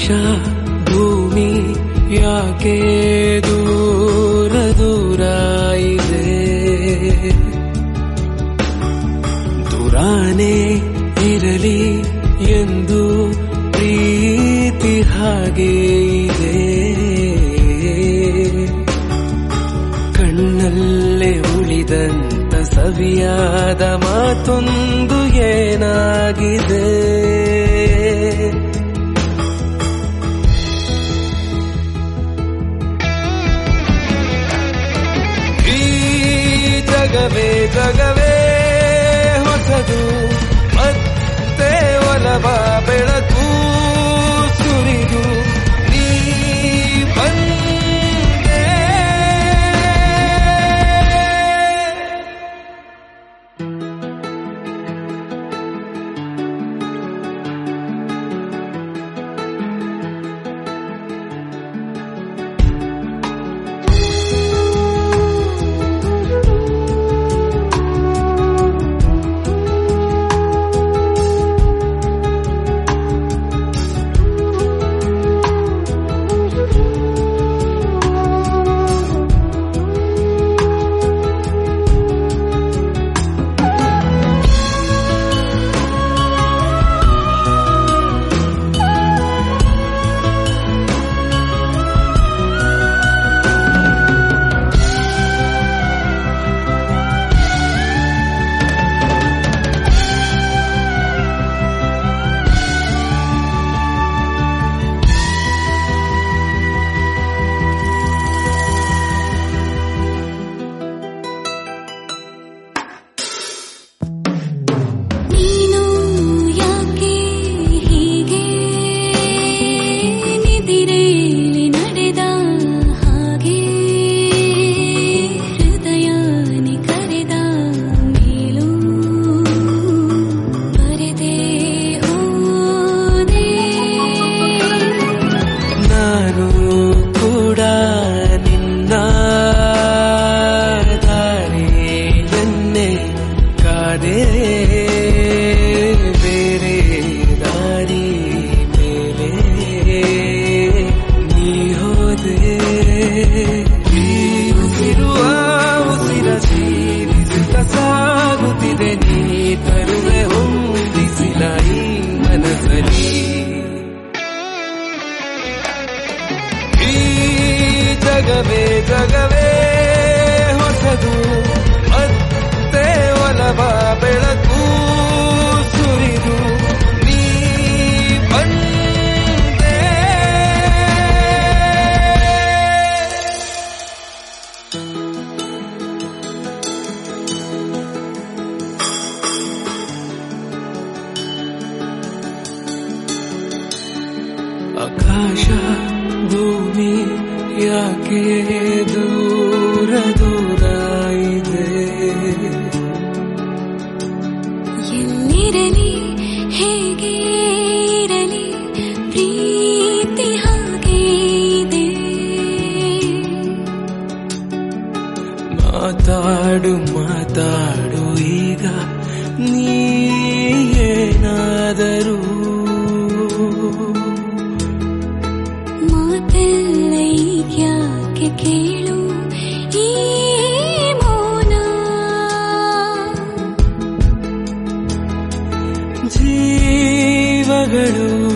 ಆಕಾಶ ಭೂಮಿ ಯಾಕೆ ದೂರ ದೂರ ಇದೆ, ದೂರಾನೇ ಇರಲಿ ಎಂದು ಪ್ರೀತಿ ಹಾಗೆ ಇದೆ, ಕಣ್ಣಲ್ಲೇ ಉಳಿದಂತ ಸವಿಯಾದ ಮಾತೊಂದು ಏನಾಗಿದೆ. ಜಗವೇ ಹೊಸದು ಮತ್ತೆ ಒಲವ ಬೆಳಕು ಸುರಿದು ನೀ ಬಂದೆ. ಬೇರೆ ದಾರಿ ಮೇಲೆ ನೀ ಹೋದೆ, ಉಸಿರುವ ಉಸಿರ ಜೀವಿಸುತ್ತ ಸಾಗುತ್ತಿದೆ, ನೀ ತರುವೆ ಹೊಂದಿಸಿದ ಈ ಮನಸ್ಸಲ್ಲಿ. ಈ ಜಗವೇ ಹೊಸದು ಮತ್ತೆ ಒಲವ ಬೆಳಕು ಸುರಿದು ನೀ ಬಂದೆ. ಆಕಾಶ ಭೂಮಿ ಯಾಕೆ ದೂರ ದೂರ ಇದೆ, ಎಲ್ಲಿರಲಿ ಹೇಗೆ ಇರಲಿ ಪ್ರೀತಿ ಹಾಗೆ ಇದೆ. ಮಾತಾಡು ಈಗ ನೀ ಏನಾದರೂ, ಮಾತೆಲ್ಲ ಯಾಕೆ ಕೇಳು ಈ ಮೌನ, ಜೀವಗಳು